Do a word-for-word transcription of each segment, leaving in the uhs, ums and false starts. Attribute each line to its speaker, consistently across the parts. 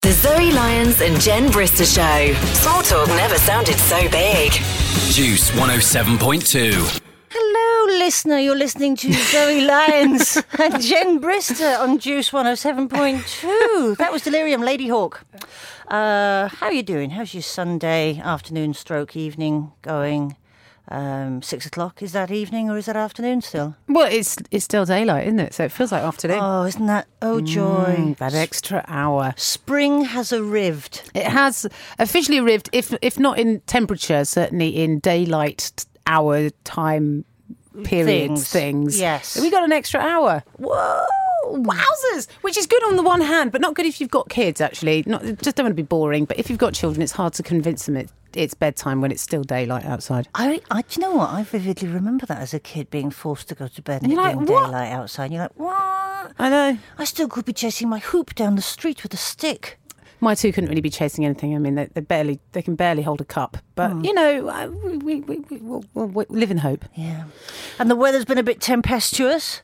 Speaker 1: The Zoe Lyons and Jen Brister Show. Small talk never sounded so big.
Speaker 2: Juice one oh seven point two.
Speaker 3: Hello, listener. You're listening to Zoe Lyons and Jen Brister on Juice one oh seven point two. That was Delirium, Lady Hawk. Uh, how are you doing? How's your Sunday afternoon stroke evening going? Um, six o'clock, is that evening or is that afternoon still?
Speaker 4: Well, it's it's still daylight, isn't it? So it feels like afternoon.
Speaker 3: Oh, isn't that, oh joy.
Speaker 4: Mm, that extra hour.
Speaker 3: Spring has arrived.
Speaker 4: It has officially arrived, if if not in temperature, certainly in daylight hour time periods,
Speaker 3: Things.
Speaker 4: things.
Speaker 3: Yes.
Speaker 4: So we got an extra hour. Whoa. Wowzers! Which is good on the one hand, but not good if you've got kids, actually. Not, just don't want to be boring, but if you've got children, it's hard to convince them it, it's bedtime when it's still daylight outside.
Speaker 3: I, I, do you know what? I vividly remember that as a kid, being forced to go to bed and,
Speaker 4: And
Speaker 3: it
Speaker 4: you're
Speaker 3: being
Speaker 4: like, what?
Speaker 3: daylight outside. And you're like, what?
Speaker 4: I know.
Speaker 3: I still could be chasing my hoop down the street with a stick.
Speaker 4: My two couldn't really be chasing anything. I mean, they, they barely, they can barely hold a cup. But,
Speaker 3: Mm.
Speaker 4: you know, uh, we, we, we, we, we'll, we'll live in hope.
Speaker 3: Yeah. And the weather's been a bit tempestuous.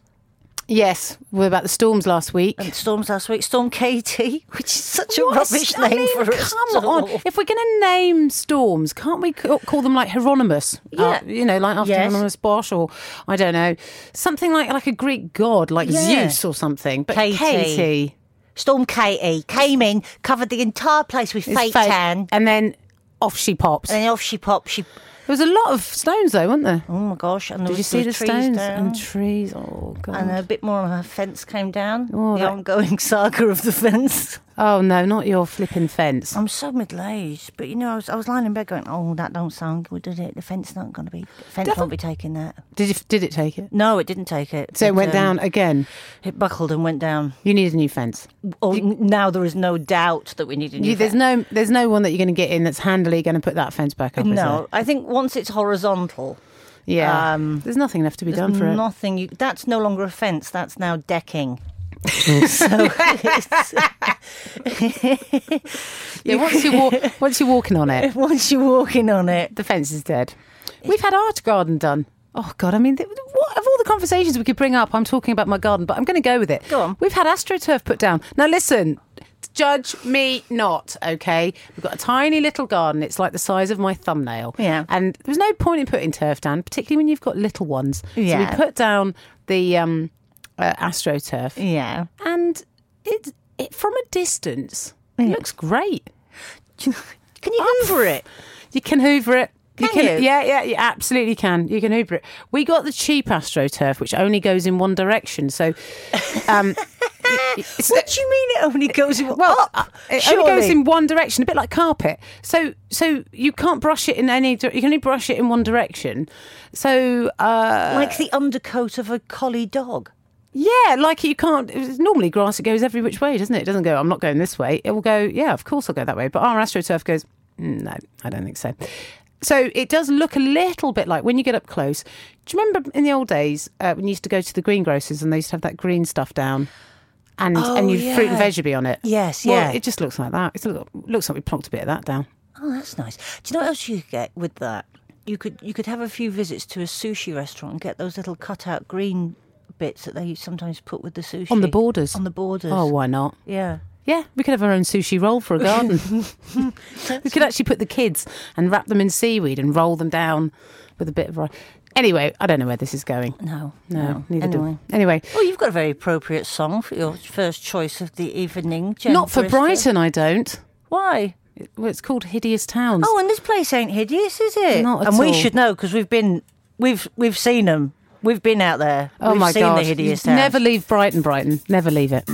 Speaker 4: Yes, we were about the storms last week.
Speaker 3: And storms last week. Storm Katie, which is such a
Speaker 4: What?
Speaker 3: rubbish
Speaker 4: I
Speaker 3: name
Speaker 4: mean,
Speaker 3: for a
Speaker 4: come
Speaker 3: storm.
Speaker 4: on. If we're going to name storms, can't we ca- call them like Hieronymus?
Speaker 3: Yeah.
Speaker 4: Uh, you know, like after
Speaker 3: Yes.
Speaker 4: Hieronymus Bosch, or I don't know, something like like a Greek god, like
Speaker 3: Yeah.
Speaker 4: Zeus or something. But
Speaker 3: Katie.
Speaker 4: Katie,
Speaker 3: Storm Katie came in, covered the entire place with
Speaker 4: is
Speaker 3: fake
Speaker 4: fake,
Speaker 3: tan.
Speaker 4: and then off she pops.
Speaker 3: And then off she popped. She,
Speaker 4: There was a lot of stones, though, weren't there?
Speaker 3: oh my gosh. And there
Speaker 4: Did
Speaker 3: was,
Speaker 4: you see
Speaker 3: there
Speaker 4: the
Speaker 3: was trees
Speaker 4: stones
Speaker 3: down.
Speaker 4: and trees? Oh god!
Speaker 3: And a bit more of her fence came down.
Speaker 4: Oh,
Speaker 3: the
Speaker 4: that-
Speaker 3: ongoing saga of the fence.
Speaker 4: Oh no, not your flipping fence.
Speaker 3: I'm so middle-aged, but you know, I was, I was lying in bed going, oh, that don't sound good, did it? The fence not going to be, the fence
Speaker 4: Defi-
Speaker 3: won't be taking that.
Speaker 4: Did you, did it take it?
Speaker 3: No, it didn't take it.
Speaker 4: So it went
Speaker 3: um,
Speaker 4: down again.
Speaker 3: It buckled and went down.
Speaker 4: You need a new fence.
Speaker 3: Oh, n- now there is no doubt that we need a new
Speaker 4: You, there's
Speaker 3: fence.
Speaker 4: no, there's no one that you're going to get in that's handily going to put that fence back up. is
Speaker 3: No, I think once it's horizontal,
Speaker 4: there? Yeah.
Speaker 3: um,
Speaker 4: there's nothing left to be
Speaker 3: there's
Speaker 4: done for it.
Speaker 3: nothing. You, that's no longer a fence. That's now decking. so it's,
Speaker 4: Yeah. Once you walk, once you're walking on it,
Speaker 3: once you're walking on it,
Speaker 4: the fence is dead. We've had our garden done. Oh God! I mean, th- what of all the conversations we could bring up? I'm talking about my garden, but I'm going to go with it.
Speaker 3: Go on.
Speaker 4: We've had AstroTurf put down. Now listen. Judge me not, okay? We've got a tiny little garden. It's like the size of my thumbnail.
Speaker 3: Yeah.
Speaker 4: And there's no point in putting turf down, particularly when you've got little ones.
Speaker 3: Yeah.
Speaker 4: So we put down the um, uh, AstroTurf.
Speaker 3: yeah.
Speaker 4: And it, it from a distance,
Speaker 3: Yeah.
Speaker 4: it looks great.
Speaker 3: Can you hoover it?
Speaker 4: You can hoover it.
Speaker 3: Can
Speaker 4: can,
Speaker 3: you?
Speaker 4: Yeah, yeah, you absolutely can. You can hoover it. We got the cheap AstroTurf, which only goes in one direction. So, um, it's,
Speaker 3: What do you mean it only goes in,
Speaker 4: well,
Speaker 3: up?
Speaker 4: uh, it
Speaker 3: Surely.
Speaker 4: only goes in one direction, a bit like carpet. So, so you can't brush it in any. dir- You can only brush it in one direction. So, uh,
Speaker 3: like the undercoat of a collie dog.
Speaker 4: yeah, like you can't. It's normally grass. It goes every which way, doesn't it? It doesn't go. I'm not going this way. It will go. Yeah, of course I'll go that way. But our AstroTurf goes. "Mm, no, I don't think so. So it does look a little bit like when you get up close. Do you remember in the old days uh, when you used to go to the greengrocers and they used to have that green stuff down, and
Speaker 3: Oh,
Speaker 4: and you
Speaker 3: yeah.
Speaker 4: fruit and veggie on it?
Speaker 3: Yes,
Speaker 4: Well,
Speaker 3: yeah.
Speaker 4: it just looks like that. It look, looks like we plonked a bit of that down.
Speaker 3: Oh, that's nice. Do you know what else you could get with that? You could you could have a few visits to a sushi restaurant and get those little cut-out green bits that they sometimes put with the sushi.
Speaker 4: On the borders.
Speaker 3: On the borders.
Speaker 4: Oh, why not?
Speaker 3: Yeah.
Speaker 4: Yeah, we could have our own sushi roll for a garden. We could actually put the kids and wrap them in seaweed and roll them down with a bit of rice. Anyway, I don't know where this is going.
Speaker 3: No,
Speaker 4: No,
Speaker 3: no.
Speaker 4: neither
Speaker 3: anyway.
Speaker 4: do. Anyway,
Speaker 3: Oh, you've got a very appropriate song for your first choice of the evening, Jen
Speaker 4: not for
Speaker 3: Brister.
Speaker 4: Brighton, I don't.
Speaker 3: Why?
Speaker 4: It- Well, it's called Hideous Towns.
Speaker 3: Oh, and this place ain't hideous, is it?
Speaker 4: Not at
Speaker 3: and we
Speaker 4: all.
Speaker 3: should know because we've been, we've we've seen them. We've been out there.
Speaker 4: Oh
Speaker 3: we've
Speaker 4: my
Speaker 3: seen
Speaker 4: God.
Speaker 3: the hideous
Speaker 4: You
Speaker 3: towns.
Speaker 4: never leave Brighton, Brighton. Never leave it.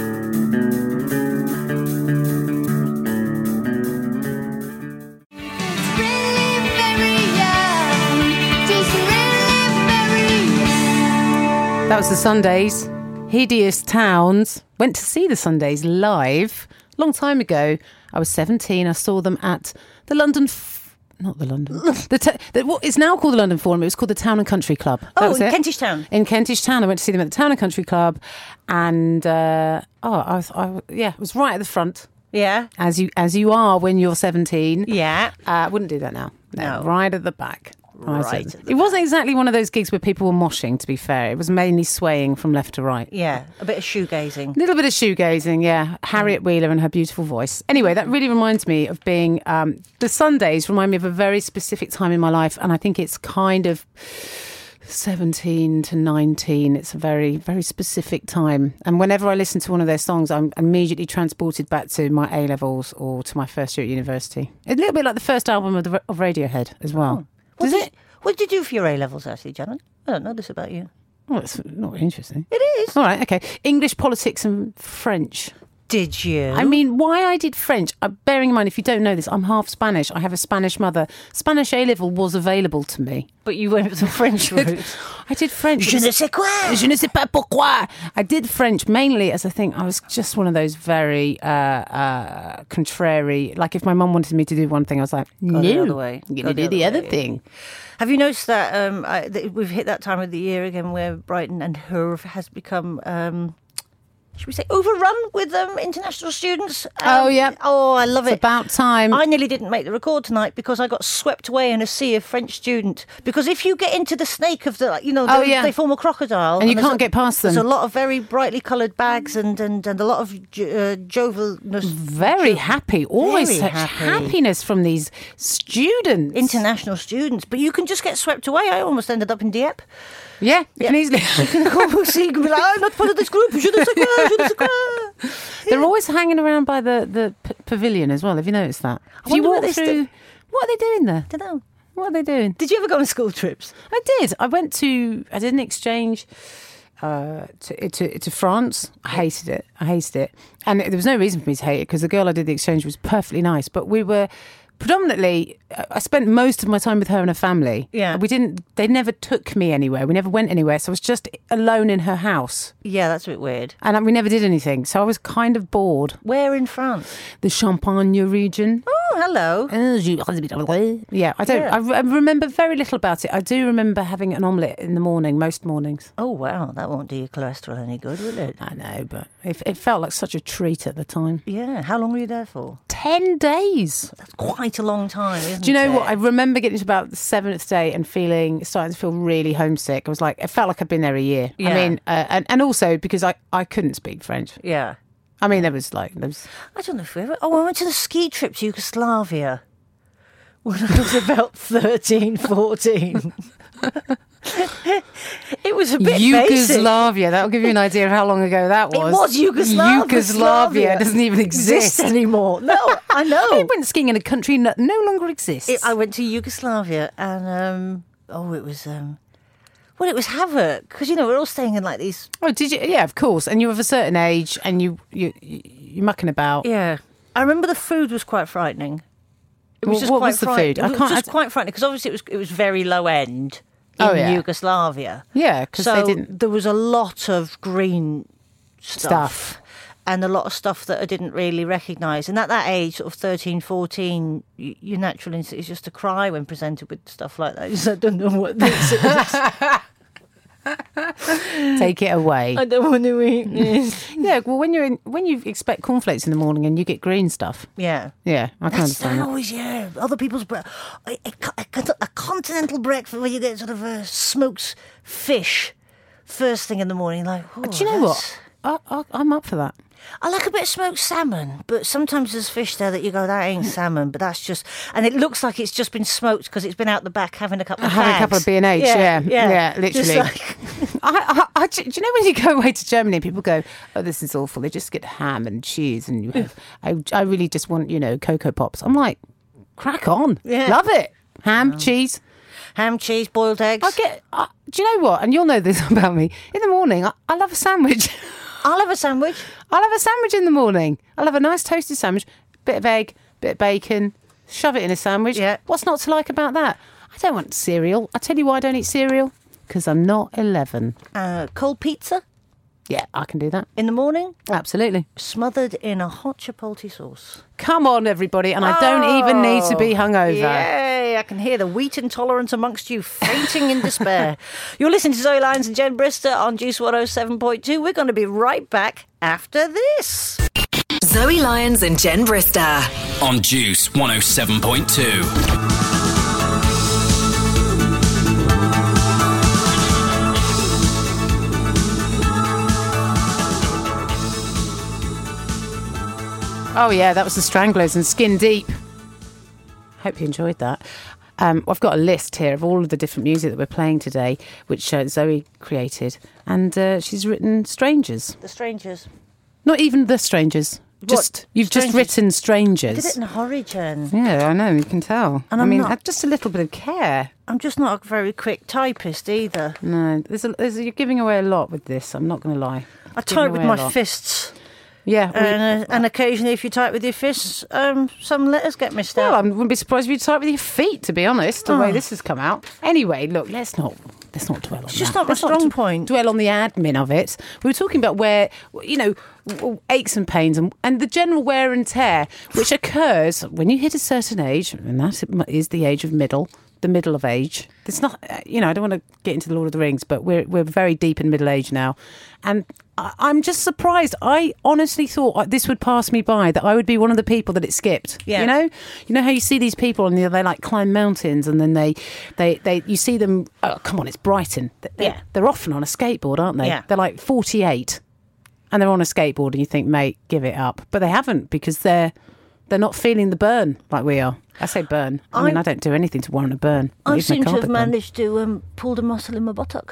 Speaker 4: That was the Sundays. Hideous Towns. Went to see the Sundays live a long time ago. I was seventeen. I saw them at the London... F- not the London... the, t- the what is now called the London Forum. It was called the Town and Country Club. That
Speaker 3: Oh,
Speaker 4: was
Speaker 3: in
Speaker 4: it.
Speaker 3: Kentish Town.
Speaker 4: In Kentish Town. I went to see them at the Town and Country Club. And, uh, oh, I was, I, yeah, it was right at the front.
Speaker 3: Yeah.
Speaker 4: As you as you are when you're seventeen.
Speaker 3: Yeah.
Speaker 4: I uh, wouldn't do that now.
Speaker 3: No.
Speaker 4: Right at the back.
Speaker 3: right.
Speaker 4: It wasn't exactly one of those gigs where people were moshing, to be fair. It was mainly swaying from left to right.
Speaker 3: Yeah, a bit of shoegazing.
Speaker 4: A little bit of shoegazing, yeah. Harriet Wheeler and her beautiful voice. Anyway, that really reminds me of being... Um, the Sundays remind me of a very specific time in my life, and I think it's kind of... seventeen to nineteen. It's a very, very specific time. And whenever I listen to one of their songs, I'm immediately transported back to my A-levels or to my first year at university. A little bit like the first album of, the, of Radiohead as well.
Speaker 3: Oh. What
Speaker 4: Does
Speaker 3: did,
Speaker 4: it?
Speaker 3: What did you do for your A-levels, actually, Janet? I don't know this about you.
Speaker 4: Oh, it's not interesting.
Speaker 3: It is.
Speaker 4: All right, okay. English, politics and French.
Speaker 3: Did you?
Speaker 4: I mean, why I did French, uh, bearing in mind, if you don't know this, I'm half Spanish. I have a Spanish mother. Spanish A-level was available to me.
Speaker 3: But you went for the French route.
Speaker 4: I did French.
Speaker 3: Je ne sais quoi.
Speaker 4: Je ne sais pas pourquoi. I did French mainly as I think I was just one of those very uh, uh, contrary. Like if my mum wanted me to do one thing, I was like,
Speaker 3: Go
Speaker 4: no,
Speaker 3: the other way.
Speaker 4: I'm
Speaker 3: Go
Speaker 4: going to
Speaker 3: the
Speaker 4: do the
Speaker 3: other
Speaker 4: other
Speaker 3: way.
Speaker 4: thing.
Speaker 3: Have you noticed that, um, I, that we've hit that time of the year again where Brighton and Hove has become... Um, should we say overrun with um, international students? Um,
Speaker 4: Oh, yeah.
Speaker 3: Oh, I love
Speaker 4: It's
Speaker 3: it.
Speaker 4: about time.
Speaker 3: I nearly didn't make the record tonight because I got swept away in a sea of French student. Because if you get into the snake of the, you know,
Speaker 4: Oh,
Speaker 3: they,
Speaker 4: yeah.
Speaker 3: they form a crocodile.
Speaker 4: And you
Speaker 3: there's
Speaker 4: can't
Speaker 3: a-
Speaker 4: get past them.
Speaker 3: There's a lot of very brightly coloured bags and, and, and a lot of jo- uh, jovialness.
Speaker 4: Very
Speaker 3: jo-
Speaker 4: happy. Always
Speaker 3: Very
Speaker 4: such
Speaker 3: happy.
Speaker 4: happiness from these students.
Speaker 3: International students. But you can just get swept away. I almost ended up in Dieppe.
Speaker 4: Yeah, you can easily.
Speaker 3: You can go see, you can be like, I'm not part of this group. Je ne sais quoi, je ne sais quoi.
Speaker 4: They're always hanging around by the, the p- pavilion as well. Have you noticed that? If you
Speaker 3: wonder what
Speaker 4: walk
Speaker 3: they
Speaker 4: through,
Speaker 3: st-
Speaker 4: what are they doing there?
Speaker 3: I don't know.
Speaker 4: What are they doing?
Speaker 3: Did you ever go on school trips?
Speaker 4: I did. I went to. I did an exchange uh, to, to to France. I hated it. I hated it, and there was no reason for me to hate it because the girl I did the exchange was perfectly nice. But we were predominantly. I spent most of my time with her and her family.
Speaker 3: Yeah.
Speaker 4: we didn't. They never took me anywhere. We never went anywhere. So I was just alone in her house,
Speaker 3: Yeah, that's a bit weird.
Speaker 4: and we never did anything. So I was kind of bored.
Speaker 3: Where in France?
Speaker 4: The Champagne region.
Speaker 3: Oh, hello.
Speaker 4: Yeah, I don't.
Speaker 3: Yeah.
Speaker 4: I, re- I remember very little about it. I do remember having an omelette in the morning, most mornings.
Speaker 3: Oh, wow. That won't do your cholesterol any good, will it?
Speaker 4: I know, but it, it felt like such a treat at the time.
Speaker 3: Yeah. How long were you there for?
Speaker 4: Ten days.
Speaker 3: That's quite a long time, isn't it?
Speaker 4: Do you know what? I remember getting to about the seventh day and feeling, starting to feel really homesick. I was like, it felt like I'd been there a year.
Speaker 3: Yeah.
Speaker 4: I mean, uh, and, and also because I, I couldn't speak French.
Speaker 3: Yeah.
Speaker 4: I mean, there was like, there was...
Speaker 3: I don't know if we ever... Oh, I went to the ski trip to Yugoslavia when I was about thirteen, fourteen. It was a bit basic.
Speaker 4: Yugoslavia. That'll give you an idea of how long ago that
Speaker 3: It
Speaker 4: was.
Speaker 3: was Yugoslavia.
Speaker 4: Yugoslavia doesn't even exist.
Speaker 3: anymore. No, I know.
Speaker 4: I went skiing in a country that no longer exists.
Speaker 3: It, I went to Yugoslavia and, um, oh, it was, um, well, it was havoc. Because, you know, we're all staying in like these...
Speaker 4: Oh, did you? Yeah, of course. And you're of a certain age, and you you you- you're mucking about.
Speaker 3: Yeah. I remember the food was quite frightening. It was
Speaker 4: Well,
Speaker 3: just
Speaker 4: what
Speaker 3: quite
Speaker 4: was the
Speaker 3: fright-
Speaker 4: food?
Speaker 3: It
Speaker 4: I
Speaker 3: was
Speaker 4: can't-
Speaker 3: just
Speaker 4: I-
Speaker 3: quite frightening because obviously it was it was very low end in
Speaker 4: Oh, yeah.
Speaker 3: Yugoslavia.
Speaker 4: Yeah, because
Speaker 3: So
Speaker 4: they didn't
Speaker 3: there was a lot of green stuff.
Speaker 4: stuff.
Speaker 3: And a lot of stuff that I didn't really recognise. And at that age, sort of thirteen, fourteen, y- your natural instinct is just to cry when presented with stuff like that. Just, I don't know what this is.
Speaker 4: Take it away.
Speaker 3: I don't want to eat this.
Speaker 4: Yeah, well, when you're in, when you expect cornflakes in the morning and you get green stuff.
Speaker 3: Yeah.
Speaker 4: Yeah, I can
Speaker 3: That's
Speaker 4: understand that.
Speaker 3: always, yeah. Other people's breakfast. A, a, a, a continental breakfast where you get sort of a smoked fish first thing in the morning. Like, oh,
Speaker 4: Do you know
Speaker 3: that's-
Speaker 4: what? I, I, I'm up for that.
Speaker 3: I like a bit of smoked salmon, but sometimes there's fish there that you go, that ain't salmon, but that's just, and it looks like it's just been smoked because it's been out the back having a couple of
Speaker 4: Having a couple
Speaker 3: hags.
Speaker 4: of B and H, yeah, yeah,
Speaker 3: Just
Speaker 4: literally.
Speaker 3: like-
Speaker 4: I, I, I, do you know when you go away to Germany, people go, "Oh, this is awful." They just get ham and cheese, and you have. I, I really just want, you know, Cocoa Pops. I'm like, crack on,
Speaker 3: Yeah.
Speaker 4: love it. Ham, cheese.
Speaker 3: ham, cheese, boiled eggs.
Speaker 4: I get. I, do you know what? And you'll know this about me. In the morning, I, I love a sandwich.
Speaker 3: I'll have a sandwich.
Speaker 4: I'll have a sandwich in the morning. I'll have a nice toasted sandwich, bit of egg, bit of bacon, shove it in a sandwich.
Speaker 3: Yeah.
Speaker 4: What's not to like about that? I don't want cereal. I tell you why I don't eat cereal. Because I'm not eleven.
Speaker 3: Uh, cold pizza
Speaker 4: Yeah, I can do that.
Speaker 3: in the morning,
Speaker 4: Absolutely.
Speaker 3: smothered in a hot chipotle sauce.
Speaker 4: Come on, everybody. And I don't even need to be hungover.
Speaker 3: Yay, I can hear the wheat intolerance amongst you fainting in despair. You're listening to Zoe Lyons and Jen Brister on Juice one oh seven point two. We're going to be right back after this.
Speaker 1: Zoe Lyons and Jen Brister.
Speaker 2: On Juice one oh seven point two.
Speaker 4: Oh, yeah, that was the Stranglers and Skin Deep. Hope you enjoyed that. Um, I've got a list here of all of the different music that we're playing today, which uh, Zoe created. And uh, she's written Strangers.
Speaker 3: The Strangers.
Speaker 4: Not even The Strangers. Just
Speaker 3: What?
Speaker 4: You've
Speaker 3: Strangers?
Speaker 4: just written Strangers.
Speaker 3: I did it in a hurry, Jen.
Speaker 4: Yeah, I know, you can tell.
Speaker 3: And
Speaker 4: I
Speaker 3: I'm
Speaker 4: mean,
Speaker 3: not-
Speaker 4: uh, just a little bit of care.
Speaker 3: I'm just not a very quick typist either.
Speaker 4: No, there's a, there's a, you're giving away a lot with this, I'm not going to lie.
Speaker 3: I
Speaker 4: Giving
Speaker 3: type with
Speaker 4: away a
Speaker 3: my
Speaker 4: lot.
Speaker 3: fists.
Speaker 4: Yeah. we-
Speaker 3: And, uh, and occasionally, if you type with your fists, um, some letters get missed
Speaker 4: Well, I
Speaker 3: out.
Speaker 4: wouldn't be surprised if you type with your feet, to be honest, the
Speaker 3: Oh.
Speaker 4: way this has come out. Anyway, look, let's not let's not dwell on
Speaker 3: It's just
Speaker 4: that.
Speaker 3: not my
Speaker 4: Let's
Speaker 3: strong
Speaker 4: d-
Speaker 3: point.
Speaker 4: Dwell on the admin of it. We were talking about where, you know, w- aches and pains and, and the general wear and tear, which occurs when you hit a certain age, and that is the age of middle, the middle of age. It's not, uh, you know, I don't want to get into the Lord of the Rings, but we're we're very deep in middle age now, and I, I'm just surprised. I honestly thought this would pass me by, that I would be one of the people that it skipped.
Speaker 3: Yeah.
Speaker 4: You know, you know how you see these people and they, they like climb mountains, and then they they they you see them. Oh, come on, it's Brighton. They're,
Speaker 3: Yeah.
Speaker 4: they're often on a skateboard, aren't they?
Speaker 3: Yeah.
Speaker 4: They're like forty-eight, and they're on a skateboard, and you think, mate, give it up, but they haven't, because they're they're not feeling the burn like we are. I say burn. I, mean,
Speaker 3: I-
Speaker 4: I don't do anything to warrant a burn. I
Speaker 3: I
Speaker 4: leave my
Speaker 3: seem to have
Speaker 4: carpet burn.
Speaker 3: managed to um, pull the muscle in my buttock.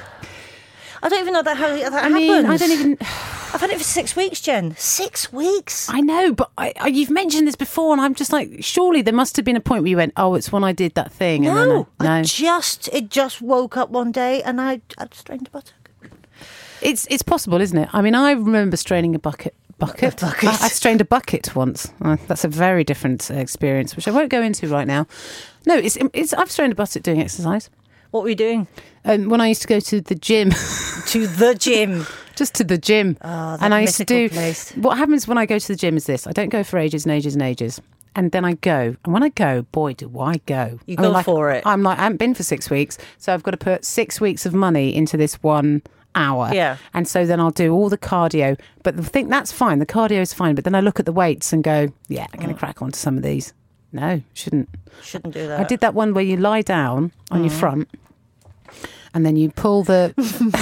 Speaker 3: I don't even know that how that
Speaker 4: I
Speaker 3: happens.
Speaker 4: mean, I don't even.
Speaker 3: I've had it for six weeks, Jen. Six weeks.
Speaker 4: I know, but I, I, you've mentioned this before, and I'm just like, surely there must have been a point where you went, "Oh, it's when I did that thing." And
Speaker 3: No,
Speaker 4: then I,
Speaker 3: I
Speaker 4: no,
Speaker 3: just it just woke up one day and I I'd strained a buttock.
Speaker 4: it's it's possible, isn't it? I mean, I remember straining a bucket. Bucket.
Speaker 3: A bucket.
Speaker 4: I, I strained a bucket once. Uh, that's a very different uh, experience, which I won't go into right now. No, it's it's. I've strained a bucket doing exercise.
Speaker 3: What were you doing?
Speaker 4: Um, when I used to go to the gym,
Speaker 3: To the gym.
Speaker 4: just to the gym,
Speaker 3: Oh, that
Speaker 4: and I used to
Speaker 3: mythical
Speaker 4: do.
Speaker 3: place.
Speaker 4: What happens when I go to the gym is this: I don't go for ages and ages and ages, and then I go. And when I go, boy, do I go!
Speaker 3: You
Speaker 4: I mean,
Speaker 3: go
Speaker 4: like,
Speaker 3: for it.
Speaker 4: I'm like, I haven't been for six weeks, so I've got to put six weeks of money into this one hour.
Speaker 3: Yeah.
Speaker 4: And so then I'll do all the cardio, but the thing that's fine. The cardio is fine, but then I look at the weights and go, yeah, I'm going to crack onto some of these. No, shouldn't.
Speaker 3: Shouldn't do that.
Speaker 4: I did that one where you lie down on
Speaker 3: Mm.
Speaker 4: your front, and then you pull the,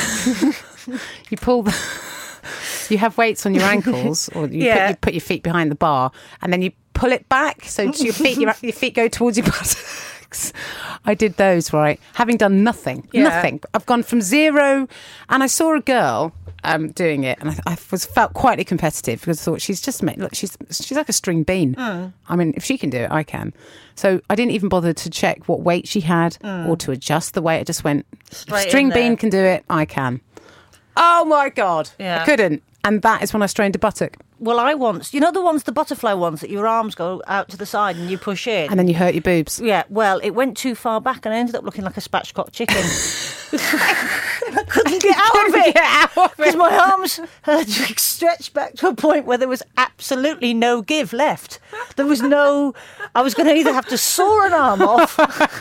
Speaker 4: you pull the, you have weights on your ankles, or you,
Speaker 3: Yeah.
Speaker 4: put, you put your feet behind the bar, and then you pull it back so your feet your, your feet go towards your buttocks. I did those, right, having done nothing,
Speaker 3: Yeah.
Speaker 4: nothing. I've gone from zero, and I saw a girl um, doing it, and I, I was felt quietly competitive because I thought she's just made, look, she's she's like a string bean.
Speaker 3: Mm.
Speaker 4: I mean, if she can do it, I can. So I didn't even bother to check what weight she had or to adjust the weight. I just went,
Speaker 3: Mm. Straight
Speaker 4: string
Speaker 3: in there.
Speaker 4: bean can do it, I can. Oh my God,
Speaker 3: Yeah.
Speaker 4: I couldn't. And that is when I strained a buttock.
Speaker 3: Well, I once, you know, the ones, the butterfly ones that your arms go out to the side and you push in.
Speaker 4: And then you hurt your boobs.
Speaker 3: Yeah, well, it went too far back and I ended up looking like a spatchcock chicken. I couldn't get out of it.
Speaker 4: Get out of
Speaker 3: Because
Speaker 4: it.
Speaker 3: my arms had stretched back to a point where there was absolutely no give left. There was no. I was going to either have to saw an arm off.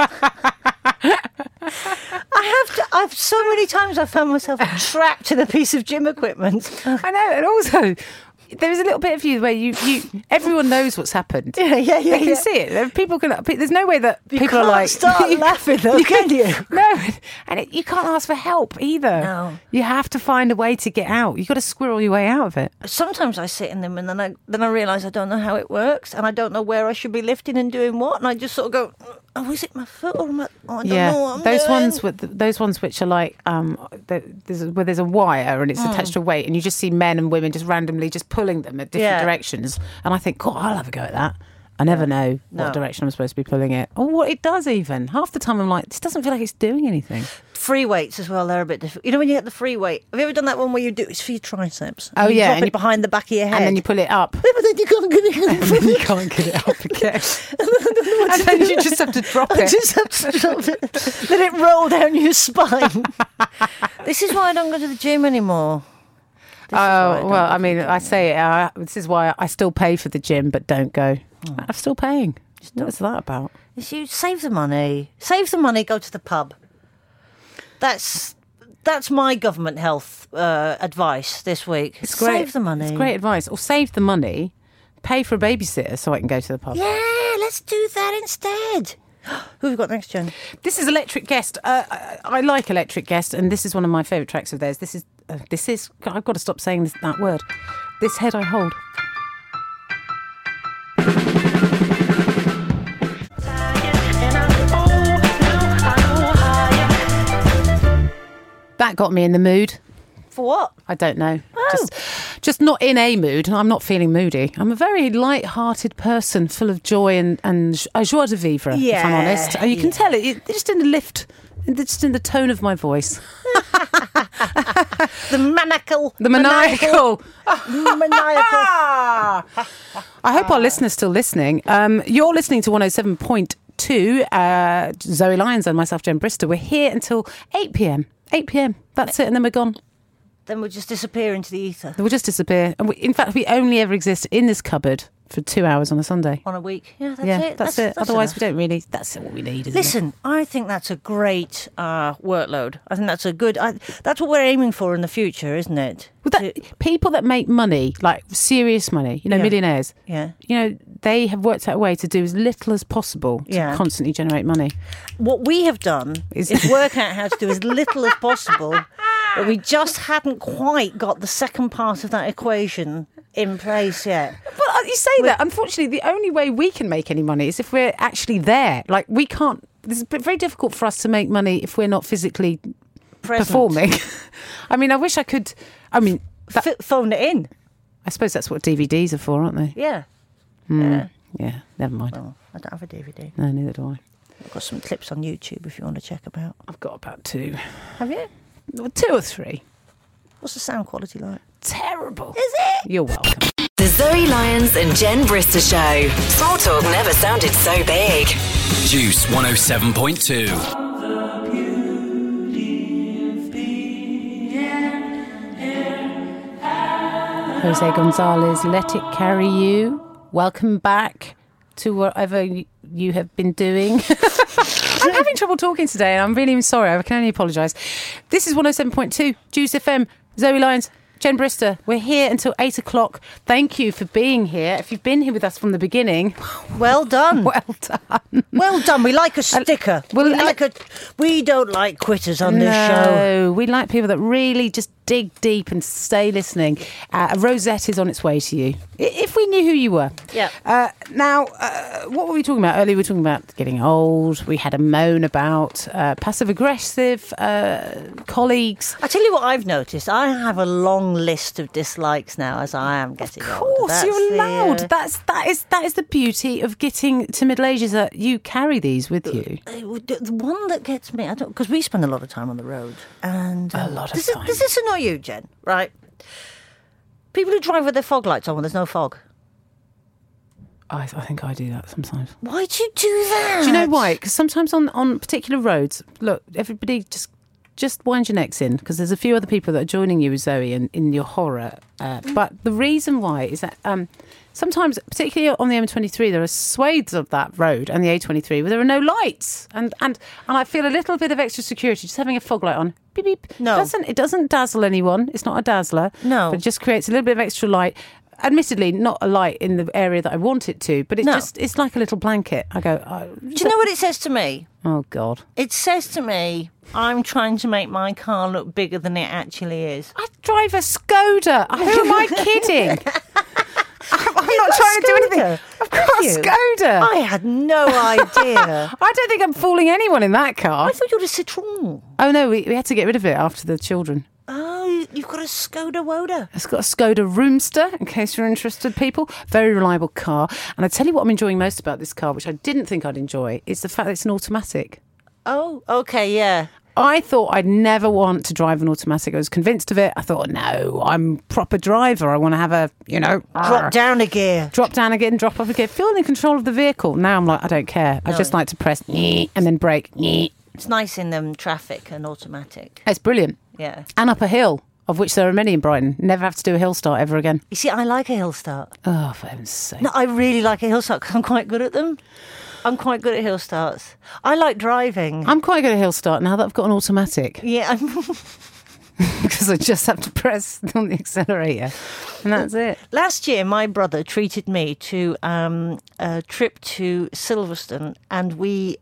Speaker 3: I have to. I've so many times I found myself trapped in a piece of gym equipment.
Speaker 4: I know, and also there is a little bit of you where you, you everyone knows what's happened.
Speaker 3: Yeah, yeah, yeah.
Speaker 4: They can
Speaker 3: yeah.
Speaker 4: see it. There- People can. There's no way that
Speaker 3: You
Speaker 4: people
Speaker 3: can't
Speaker 4: are like
Speaker 3: start laughing, though, can you?
Speaker 4: No, and it, you can't ask for help either.
Speaker 3: No.
Speaker 4: You have to find a way to get out. You've got to squirrel your way out of it.
Speaker 3: Sometimes I sit in them and then I then I realise I don't know how it works and I don't know where I should be lifting and doing what, and I just sort of go, oh, is it my foot or my? Oh, I don't
Speaker 4: Yeah,
Speaker 3: know what I'm
Speaker 4: those
Speaker 3: doing.
Speaker 4: ones with those ones which are like um, the- there's where there's a wire and it's
Speaker 3: Mm.
Speaker 4: attached to a weight, and you just see men and women just randomly just pulling them at different
Speaker 3: Yeah.
Speaker 4: directions, and I think, God, I'll have a go at that. I never know
Speaker 3: No.
Speaker 4: what direction I'm supposed to be pulling it, or what it does. Even half the time, I'm like, this doesn't feel like it's doing anything.
Speaker 3: Free weights as well, they're a bit different. You know when you get the free weight? Have you ever done that one where you do it's for your triceps?
Speaker 4: Oh,
Speaker 3: you
Speaker 4: yeah,
Speaker 3: drop
Speaker 4: and
Speaker 3: it
Speaker 4: you-
Speaker 3: behind the back of your head,
Speaker 4: And then you pull it up.
Speaker 3: Yeah, but then you can't get it.
Speaker 4: You can't get it up again. And then you just have to drop
Speaker 3: I
Speaker 4: it.
Speaker 3: just have to drop it. Let it roll down your spine. This is why I don't go to the gym anymore. This is why I
Speaker 4: Oh,
Speaker 3: don't
Speaker 4: well,
Speaker 3: go
Speaker 4: I
Speaker 3: to
Speaker 4: mean,
Speaker 3: the
Speaker 4: I
Speaker 3: gym.
Speaker 4: say uh, this is why I still pay for the gym, but don't go. I'm still paying. What's that about?
Speaker 3: Is you save the money. Save the money. Go to the pub. That's that's my government health uh, advice this week.
Speaker 4: It's great.
Speaker 3: Save the money.
Speaker 4: It's great advice. Or save the money, pay for a babysitter so I can go to the pub.
Speaker 3: Yeah, let's do that instead. Who have we got next, Jen?
Speaker 4: This is Electric Guest. Uh, I, I like Electric Guest, and this is one of my favourite tracks of theirs. This is, uh, this is. I've got to stop saying this, that word. This Head I Hold. That got me in the mood.
Speaker 3: For what?
Speaker 4: I don't know.
Speaker 3: Oh.
Speaker 4: Just, just not in a mood. I'm not feeling moody. I'm a very light-hearted person, full of joy and, and a joie de vivre, if I'm
Speaker 3: Yeah,
Speaker 4: honest. And you can
Speaker 3: yeah.
Speaker 4: tell it, it just in the lift, just in the tone of my voice.
Speaker 3: The maniacal.
Speaker 4: The maniacal.
Speaker 3: Maniacal.
Speaker 4: I hope our listeners still listening. Um, you're listening to one oh seven point two, uh, Zoe Lyons and myself, Jen Brister. We're here until eight p.m. eight p.m. That's it, and then we're gone.
Speaker 3: Then we'll just disappear into the ether
Speaker 4: We'll just disappear. And we, in fact, we only ever exist in this cupboard for two hours on a Sunday.
Speaker 3: on a week. Yeah, that's
Speaker 4: yeah,
Speaker 3: it.
Speaker 4: that's, it.
Speaker 3: that's
Speaker 4: Otherwise,
Speaker 3: enough.
Speaker 4: we don't really. That's what we need. Isn't
Speaker 3: Listen, I think that's a great uh, workload. I think that's a good. I, that's what we're aiming for in the future, isn't it?
Speaker 4: Well, that, people that make money, like serious money, you know,
Speaker 3: Yeah.
Speaker 4: millionaires.
Speaker 3: Yeah.
Speaker 4: You know, they have worked out a way to do as little as possible to
Speaker 3: Yeah.
Speaker 4: constantly generate money.
Speaker 3: What we have done
Speaker 4: Is-
Speaker 3: is, work out how to do as little as possible, but we just hadn't quite got the second part of that equation in place yet.
Speaker 4: Well, uh, you say that. Unfortunately, the only way we can make any money is if we're actually there. Like, we can't. It's very difficult for us to make money if we're not physically
Speaker 3: Present.
Speaker 4: performing. I mean, I wish I could. I mean, that,
Speaker 3: F- phone it in.
Speaker 4: I suppose that's what D V Ds are for, aren't they?
Speaker 3: Yeah.
Speaker 4: Hmm.
Speaker 3: Yeah.
Speaker 4: Yeah, never mind.
Speaker 3: Well, I don't have a D V D.
Speaker 4: No, neither do I.
Speaker 3: I've got some clips on YouTube if you want to check about.
Speaker 4: I've got about two.
Speaker 3: Have you?
Speaker 4: Well, two or three.
Speaker 3: What's the sound quality like?
Speaker 4: Terrible.
Speaker 3: Is it?
Speaker 4: You're welcome.
Speaker 1: The Zoe Lyons and Jen Brister Show. Small talk never sounded so big.
Speaker 2: Juice one oh seven point two.
Speaker 4: Jose Gonzalez, Let It Carry You. Welcome back to whatever y- you have been doing. I'm having trouble talking today, and I'm really sorry. I can only apologise. This is one oh seven point two, Juice F M, Zoe Lyons, Jen Brister. We're here until eight o'clock. Thank you for being here. If you've been here with us from the beginning,
Speaker 3: Well done.
Speaker 4: well done.
Speaker 3: Well done. We like a sticker.
Speaker 4: well,
Speaker 3: we
Speaker 4: uh,
Speaker 3: like a. We don't like quitters on this show.
Speaker 4: No, we like people that really just dig deep and stay listening. Uh, a rosette is on its way to you. I- If we knew who you were.
Speaker 3: Yeah.
Speaker 4: Uh, now, uh, what were we talking about earlier? We were talking about getting old. We had a moan about uh, passive-aggressive uh, colleagues.
Speaker 3: I tell you what I've noticed. I have a long list of dislikes now as I am getting
Speaker 4: Of
Speaker 3: older.
Speaker 4: course,
Speaker 3: That's
Speaker 4: you're
Speaker 3: the,
Speaker 4: allowed.
Speaker 3: uh,
Speaker 4: That's that is that is the beauty of getting to middle age, is that you carry these with you.
Speaker 3: uh, the one that gets me, I don't, because we spend a lot of time on the road, and
Speaker 4: A
Speaker 3: um,
Speaker 4: lot of
Speaker 3: does it-
Speaker 4: time.
Speaker 3: does this annoy you, Jen? Right? People who drive with their fog lights on when there's no fog.
Speaker 4: I, I think I do that sometimes.
Speaker 3: Why do you do that?
Speaker 4: Do you know why? Because sometimes on, on particular roads, look, everybody just just wind your necks in, because there's a few other people that are joining you with Zoe in, in your horror. Uh, but the reason why is that um, sometimes, particularly on the M twenty-three, there are swathes of that road and the A twenty-three where there are no lights. And and, and I feel a little bit of extra security just having a fog light on. Beep, beep.
Speaker 3: No.
Speaker 4: It doesn't, it doesn't dazzle anyone. It's not a dazzler.
Speaker 3: No.
Speaker 4: But it just creates a little bit of extra light. Admittedly, not a light in the area that I want it to, but it's
Speaker 3: No.
Speaker 4: just, it's like a little blanket. I go, oh,
Speaker 3: Do you know what it says to me?
Speaker 4: oh God.
Speaker 3: It says to me, I'm trying to make my car look bigger than it actually is.
Speaker 4: I drive a Skoda. Who am I kidding? I'm not trying to do anything.
Speaker 3: Skoda?
Speaker 4: I've got a
Speaker 3: you?
Speaker 4: Skoda.
Speaker 3: I had no idea.
Speaker 4: I don't think I'm fooling anyone in that car.
Speaker 3: I thought you had a Citroen.
Speaker 4: Oh no, we, we had to get rid of it after the children.
Speaker 3: Oh, you've got a Skoda Woda.
Speaker 4: It's got a Skoda Roomster, in case you're interested, people. Very reliable car. And I tell you what I'm enjoying most about this car, which I didn't think I'd enjoy, is the fact that it's an automatic.
Speaker 3: Oh, okay, yeah.
Speaker 4: I thought I'd never want to drive an automatic. I was convinced of it. I thought, no, I'm a proper driver. I want to have a, you know...
Speaker 3: Drop down a gear.
Speaker 4: Drop down again, drop off again, feel in control of the vehicle. Now I'm like, I don't care. I
Speaker 3: No.
Speaker 4: just like to press and then brake.
Speaker 3: It's nice in them traffic and automatic.
Speaker 4: It's brilliant.
Speaker 3: Yeah.
Speaker 4: And up a hill, of which there are many in Brighton. Never have to do a hill start ever again.
Speaker 3: You see, I like a hill start.
Speaker 4: Oh, for heaven's sake.
Speaker 3: No, I really like a hill start because I'm quite good at them. I'm quite good at hill starts. I like driving.
Speaker 4: I'm quite good at hill start now that I've got an automatic,
Speaker 3: yeah, I'm
Speaker 4: because I just have to press on the accelerator and that's it.
Speaker 3: Last year, my brother treated me to um, a trip to Silverstone, and we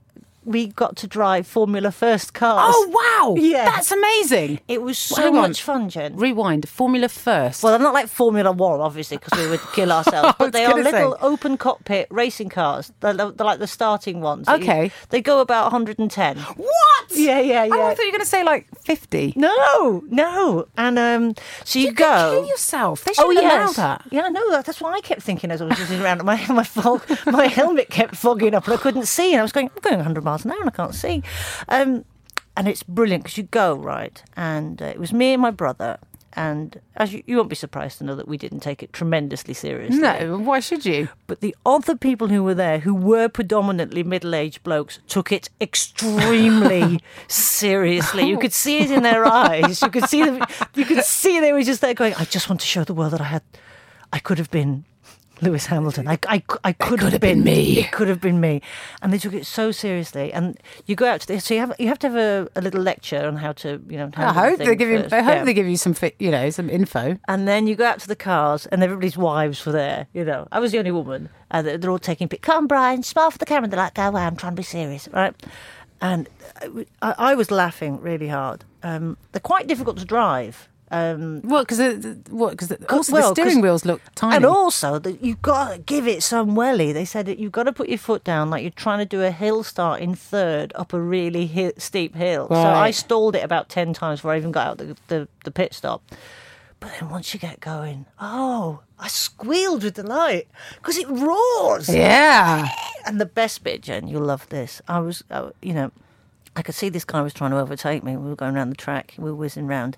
Speaker 3: we got to drive Formula First cars.
Speaker 4: Oh, wow.
Speaker 3: Yeah.
Speaker 4: That's amazing.
Speaker 3: It was so
Speaker 4: Hang on.
Speaker 3: much fun, Jen.
Speaker 4: Rewind. Formula First.
Speaker 3: Well, they're not like Formula One, obviously, because we would kill ourselves.
Speaker 4: I
Speaker 3: But
Speaker 4: was
Speaker 3: they are
Speaker 4: gonna
Speaker 3: little
Speaker 4: say.
Speaker 3: open cockpit racing cars. They're, they're like the starting ones. that you-
Speaker 4: Okay.
Speaker 3: they go about one hundred ten.
Speaker 4: What?
Speaker 3: Yeah, yeah, yeah.
Speaker 4: Oh, I thought you were going to say like fifty.
Speaker 3: No, no. And um, so you,
Speaker 4: You
Speaker 3: go.
Speaker 4: could kill yourself. They
Speaker 3: Oh
Speaker 4: shouldn't allow
Speaker 3: yes,
Speaker 4: that.
Speaker 3: yeah, I know that. That's what I kept thinking as I was sitting around. My my fog, my helmet kept fogging up, and I couldn't see. And I was going, I'm going one hundred miles an hour, and I can't see. Um, and it's brilliant because you go right, and uh, it was me and my brother. And as you, you won't be surprised to know that we didn't take it tremendously seriously.
Speaker 4: No, why should you?
Speaker 3: But the other people who were there, who were predominantly middle-aged blokes, took it extremely seriously. You could see it in their eyes. You could see them. You could see they were just there going, "I just want to show the world that I had, I could have been Lewis Hamilton. I, I, I could, have,
Speaker 4: have
Speaker 3: been,
Speaker 4: been me.
Speaker 3: It could have been me." And they took it so seriously. And you go out to this, so you have you have to have a, a little lecture on how to, you know.
Speaker 4: I
Speaker 3: handle the
Speaker 4: hope they
Speaker 3: thing
Speaker 4: give you.
Speaker 3: first.
Speaker 4: I hope
Speaker 3: Yeah.
Speaker 4: they give you some, fi- you know, some info.
Speaker 3: And then you go out to the cars, and everybody's wives were there. You know, I was the only woman, and they're they're all taking pic. Come, Brian, smile for the camera. And they're like, "Go away, I'm trying to be serious, right?" And I, I was laughing really hard. Um, they're quite difficult to drive. Um,
Speaker 4: What? Because what? Because also
Speaker 3: well,
Speaker 4: the steering
Speaker 3: 'cause-
Speaker 4: wheels look tiny.
Speaker 3: and also that you've got to give it some welly. They said that you've got to put your foot down like you're trying to do a hill start in third up a really hi- steep hill. So I
Speaker 4: Right.
Speaker 3: stalled it about ten times before I even got out the, the, the pit stop. But then once you get going, oh, I squealed with delight because it roars.
Speaker 4: Yeah.
Speaker 3: And the best bit, Jen, you'll love this. I was, I, you know, I could see this guy was trying to overtake me. We were going around the track. We were whizzing round.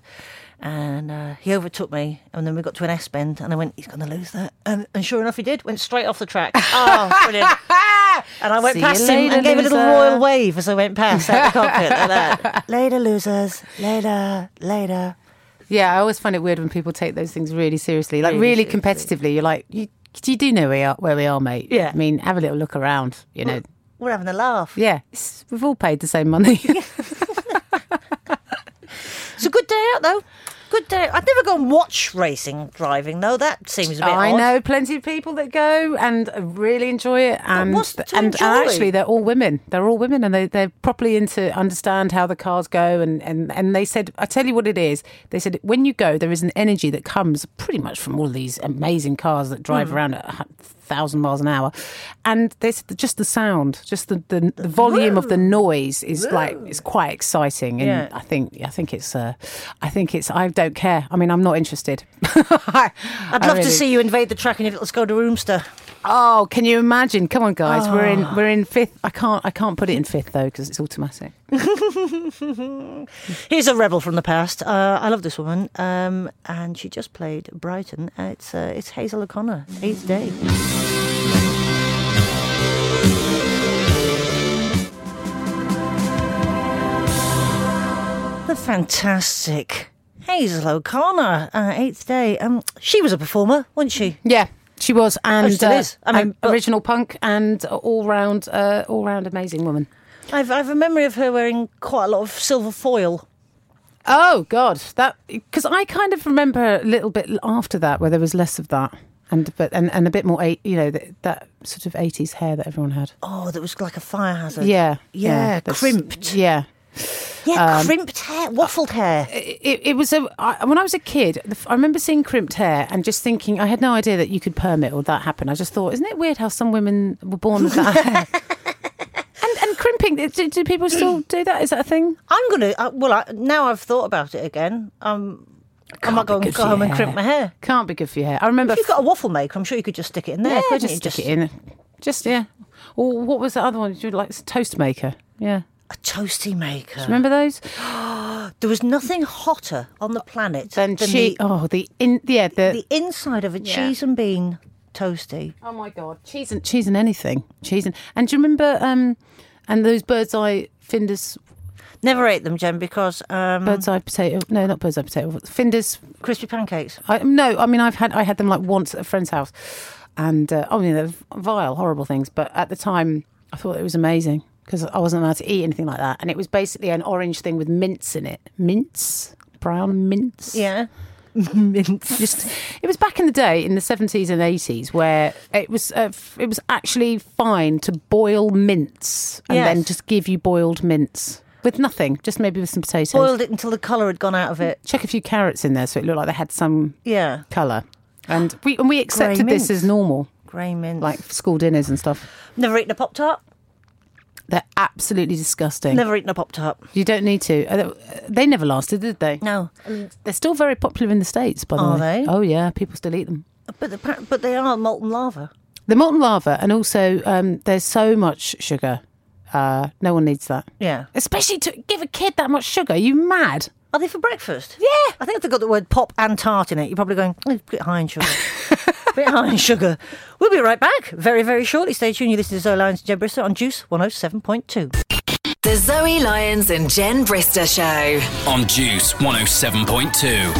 Speaker 3: And uh, he overtook me. And then we got to an S-bend. And I went, he's going to lose that. And, and sure enough, he did. Went straight off the track. Oh, brilliant. And I went
Speaker 4: See
Speaker 3: past
Speaker 4: you
Speaker 3: him
Speaker 4: later,
Speaker 3: and gave a little
Speaker 4: loser.
Speaker 3: royal wave as I went past out the cockpit like that. Later, losers. Later, later.
Speaker 4: Yeah, I always find it weird when people take those things really seriously, like
Speaker 3: Really
Speaker 4: really,
Speaker 3: seriously.
Speaker 4: competitively. You're like, you, you do know where we are, where we are, mate.
Speaker 3: Yeah.
Speaker 4: I mean, have a little look around. You know.
Speaker 3: We're having a laugh.
Speaker 4: Yeah, it's, we've all paid the same money.
Speaker 3: It's a good day out, though. Good day. I'd never go and watch racing driving, though. That seems a bit
Speaker 4: I
Speaker 3: odd.
Speaker 4: know plenty of people that go and really enjoy it, and
Speaker 3: what's to
Speaker 4: and,
Speaker 3: enjoy?
Speaker 4: and actually they're all women. They're all women, and they they're properly into understand how the cars go, and, and and they said, I tell you what it is. They said when you go, there is an energy that comes pretty much from all these amazing cars that drive
Speaker 3: Hmm.
Speaker 4: around at a thousand miles an hour, and they said just the sound, just the the, the volume of the noise is like it's quite exciting, and
Speaker 3: Yeah.
Speaker 4: I think I think it's uh, I think it's I don't care. I mean, I'm not interested. I,
Speaker 3: I'd love to see you invade the track in your little Skoda Roomster.
Speaker 4: Oh, can you imagine? Come on, guys. We're in we're in fifth. I can't I can't put it in fifth though because it's automatic.
Speaker 3: Here's a rebel from the past. Uh, I love this woman, um, and she just played Brighton. Uh, it's uh, it's Hazel O'Connor, Eighth Day. The fantastic Hazel O'Connor, uh, Eighth Day. Um, she was a performer, wasn't she?
Speaker 4: Yeah, she was, and
Speaker 3: still
Speaker 4: uh,
Speaker 3: is. I mean,
Speaker 4: and
Speaker 3: but-
Speaker 4: original punk and all round uh, all round amazing woman.
Speaker 3: I've I've a memory of her wearing quite a lot of silver foil.
Speaker 4: Oh God, that because I kind of remember a little bit after that where there was less of that, and but and, and a bit more, eight- you know, that, that sort of eighties hair that everyone had.
Speaker 3: Oh, that was like a fire hazard.
Speaker 4: Yeah,
Speaker 3: Yeah,
Speaker 4: that's-
Speaker 3: crimped.
Speaker 4: Yeah.
Speaker 3: Yeah,
Speaker 4: Um,
Speaker 3: crimped hair, waffled hair.
Speaker 4: It, it was a I, when I was a kid. the f- I remember seeing crimped hair and just thinking I had no idea that you could perm it or that happened. I just thought, isn't it weird how some women were born with that hair? And, and crimping, do, do people still do that? Is that a thing?
Speaker 3: I'm gonna. Uh, well, I, now I've thought about it again. Um, I might go,
Speaker 4: be
Speaker 3: and
Speaker 4: good
Speaker 3: go
Speaker 4: for
Speaker 3: home
Speaker 4: your
Speaker 3: and crimp my hair.
Speaker 4: Can't be good for your hair. I remember.
Speaker 3: If you've got a waffle maker, I'm sure you could just stick it in there,
Speaker 4: yeah,
Speaker 3: couldn't
Speaker 4: just
Speaker 3: you?
Speaker 4: stick it in. Just yeah. Or what was the other one? Did you like toast maker? Yeah.
Speaker 3: A toasty maker.
Speaker 4: Remember those?
Speaker 3: There was nothing hotter on the planet
Speaker 4: Then
Speaker 3: than
Speaker 4: cheese.
Speaker 3: the,
Speaker 4: Oh, the in yeah the.
Speaker 3: the inside of a
Speaker 4: Yeah.
Speaker 3: cheese and bean toasty.
Speaker 4: Oh my God, cheese and cheese and anything, cheese and and do you remember um and those bird's eye Findus
Speaker 3: Never ate them, Jen, because um,
Speaker 4: bird's eye potato? No, not bird's eye potato. Findus.
Speaker 3: crispy pancakes.
Speaker 4: I, no, I mean I've had I had them like once at a friend's house, and uh, I mean they're vile, horrible things. But at the time, I thought it was amazing because I wasn't allowed to eat anything like that, and it was basically an orange thing with mince in it, mince, brown mince.
Speaker 3: Yeah. mince.
Speaker 4: Just, it was back in the day, in the seventies and eighties, where it was uh, f- it was actually fine to boil mince and
Speaker 3: Yes.
Speaker 4: then just give you boiled mince with nothing, just maybe with some potatoes.
Speaker 3: Boiled it until the colour had gone out of it.
Speaker 4: Chuck a few carrots in there so it looked like they had some
Speaker 3: Yeah.
Speaker 4: colour. And we and we accepted
Speaker 3: Grey
Speaker 4: this
Speaker 3: mince.
Speaker 4: as normal,
Speaker 3: Grey mince.
Speaker 4: like for school dinners and stuff.
Speaker 3: Never eaten a Pop-Tart.
Speaker 4: They're absolutely disgusting.
Speaker 3: Never eaten a Pop-Tart.
Speaker 4: You don't need to. Uh, They never lasted, did they?
Speaker 3: No.
Speaker 4: They're still very popular in the States, by the
Speaker 3: Are
Speaker 4: way.
Speaker 3: they?
Speaker 4: Oh, yeah, people still eat them.
Speaker 3: But, the, but they are molten lava.
Speaker 4: The molten lava, and also um, there's so much sugar. Uh, no one needs that.
Speaker 3: Yeah.
Speaker 4: Especially to give a kid that much sugar. Are you mad?
Speaker 3: Are they for breakfast? Yeah. I think if they've got the word pop and tart in it, you're probably going, oh, it's a bit high in sugar. a bit high in sugar. We'll be right back very, very shortly. Stay tuned. You listen to Zoe Lyons and Jen Brister on Juice one oh seven point two.
Speaker 1: The Zoe Lyons and Jen Brister Show.
Speaker 2: On Juice one oh seven point two.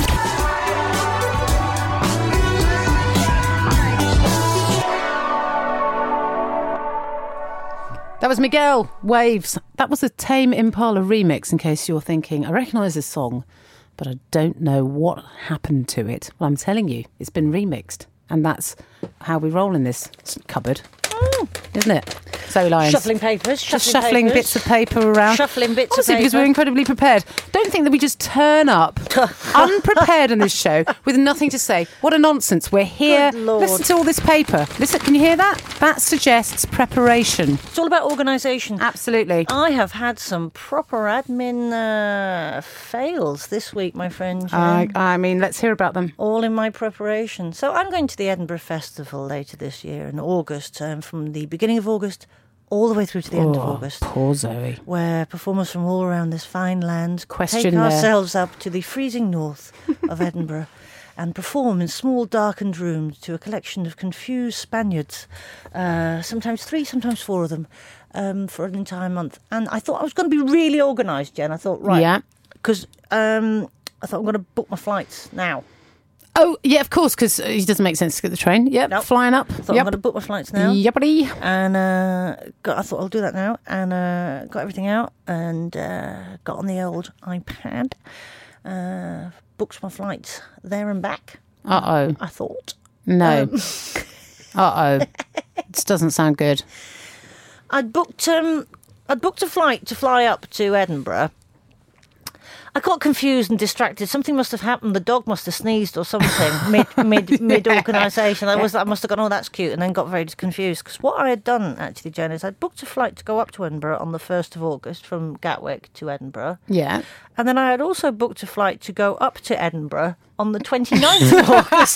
Speaker 4: That was Miguel, Waves. That was a Tame Impala remix, in case you're thinking, I recognise this song, but I don't know what happened to it. Well, I'm telling you, it's been remixed. And that's how we roll in this cupboard,
Speaker 3: Mm.
Speaker 4: isn't it? Zoe Lyons.
Speaker 3: Shuffling papers.
Speaker 4: Just
Speaker 3: Shuffling,
Speaker 4: shuffling
Speaker 3: papers.
Speaker 4: bits of paper around.
Speaker 3: Shuffling bits
Speaker 4: Honestly,
Speaker 3: of
Speaker 4: because
Speaker 3: paper.
Speaker 4: we're incredibly prepared. Don't think that we just turn up unprepared on this show with nothing to say. What a nonsense. We're here.
Speaker 3: Good Lord.
Speaker 4: Listen to all this paper. Listen, can you hear that? That suggests preparation.
Speaker 3: It's all about organisation.
Speaker 4: Absolutely.
Speaker 3: I have had some proper admin uh, fails this week, my friend. Jen.
Speaker 4: I, I mean, let's hear about them.
Speaker 3: all in my preparation. So I'm going to the Edinburgh Festival later this year in August, um, from the beginning of August all the way through to the end of
Speaker 4: Oh,
Speaker 3: August,
Speaker 4: poor Zoe.
Speaker 3: where performers from all around this fine land
Speaker 4: Question
Speaker 3: take
Speaker 4: there.
Speaker 3: ourselves up to the freezing north of Edinburgh and perform in small darkened rooms to a collection of confused Spaniards, uh, sometimes three, sometimes four of them, um, for an entire month. And I thought I was going to be really organised, Jen. I thought, right,
Speaker 4: Yeah.
Speaker 3: because um, I thought I'm going to book my flights now.
Speaker 4: Oh, yeah, of course, because it doesn't make sense to get the train. Yep,
Speaker 3: Nope.
Speaker 4: flying up.
Speaker 3: Thought I'm
Speaker 4: Yep.
Speaker 3: going to book my flights now.
Speaker 4: Yuppity.
Speaker 3: And uh, got, I thought I'll do that now. And uh, got everything out and uh, got on the old iPad. Uh, booked my flights there and back.
Speaker 4: Uh-oh.
Speaker 3: I thought.
Speaker 4: No.
Speaker 3: Um,
Speaker 4: Uh-oh. This doesn't sound good.
Speaker 3: I'd booked. Um, I'd booked a flight to fly up to Edinburgh. I got confused and distracted. Something must have happened. The dog must have sneezed or something mid mid mid organisation. I was I must have gone, oh, that's cute, and then got very confused because what I had done actually, Jen, is I'd booked a flight to go up to Edinburgh on the first of August from Gatwick to Edinburgh,
Speaker 4: Yeah.
Speaker 3: and then I had also booked a flight to go up to Edinburgh on the twenty-ninth of August